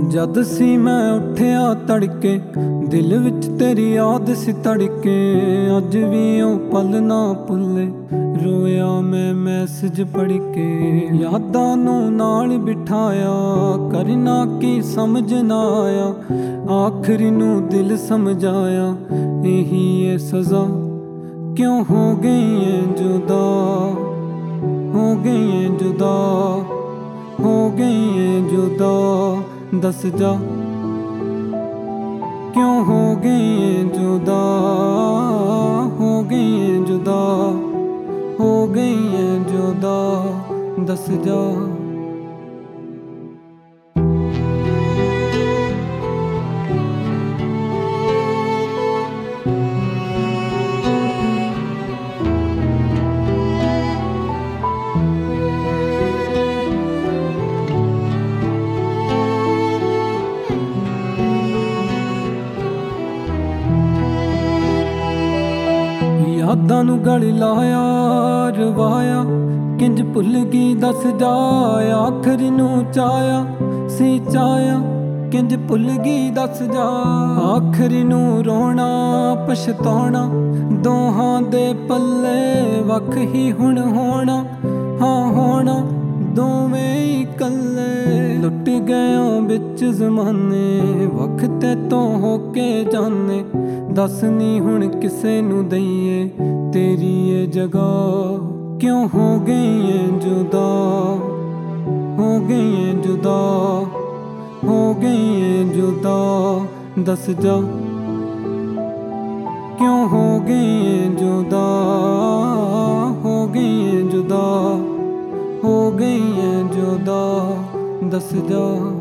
ਜਦ ਸੀ ਮੈਂ ਉੱਠਿਆ ਤੜਕੇ, ਦਿਲ ਵਿੱਚ ਤੇਰੀ ਯਾਦ ਸੀ ਤੜਕੇ। ਅੱਜ ਵੀ ਉਹ ਪਲ ਨਾ ਭੁੱਲੇ, ਰੋਇਆ ਮੈਂ ਮੈਸੇਜ ਪੜ੍ਹ ਕੇ। ਯਾਦਾਂ ਨੂੰ ਨਾਲ ਬਿਠਾਇਆ, ਕਰਨਾ ਕੀ ਸਮਝ ਨਾ ਆਇਆ। ਆਖਰੀ ਨੂੰ ਦਿਲ ਸਮਝਾਇਆ, ਇਹੀ ਏ ਸਜ਼ਾ ਕਿਉਂ ਹੋ ਗਈ ਏ ਜੁਦਾ, ਹੋ ਗਈ ਏ ਜੁਦਾ, ਹੋ ਗਈ ਏ ਜੁਦਾ। ਦੱਸ ਜਾ क्यों हो गई है जुदा, हो गई है जुदा, हो गई है जुदा। दस जा ਯਾਦਾਂ ਨੂੰ ਗਲ ਲਾਇਆ, ਰਵਾਇਆ ਕਿੰਜ ਭੁੱਲ ਗਈ ਦੱਸ ਜਾ। ਆਖਰੀ ਨੂੰ ਚਾਇਆ ਸੀ ਚਾਇਆ, ਕਿੰਜ ਭੁੱਲ ਗਈ ਦੱਸ ਜਾ। ਆਖਰੀ ਨੂੰ ਰੋਣਾ ਪਛਤਾਉਣਾ, ਦੋਹਾਂ ਦੇ ਪੱਲੇ ਵੱਖ ਹੀ ਹੁਣ ਹੋਣਾ। ਹਾਂ ਹੋਣਾ ਦੋਵੇਂ ਇਕੱਲੇ, ਲੁੱਟ ਗਏ ਵਿੱਚ ਜ਼ਮਾਨੇ, ਵੱਖ ਤੇ ਤੋਂ ਹੋ ਕੇ ਜਾਨੇ। ਦੱਸ ਨੀ ਹੁਣ ਕਿਸੇ ਨੂੰ ਦਈਏ ਤੇਰੀ ਇਹ ਜਗ੍ਹਾ, ਕਿਉਂ ਹੋ ਗਈ ਏ ਜੁਦਾ, ਹੋ ਗਈ ਏ ਜੁਦਾ, ਹੋ ਗਈ ਏ ਜੁਦਾ। ਦੱਸ ਜਾ ਕਿਉਂ ਹੋ ਗਈ ਏ ਜੁਦਾ, ਹੋ ਗਈ ਏ ਜੁਦਾ, ਹੋ ਗਈ ਏ ਜੁਦਾ। ਦੱਸ ਜਾ।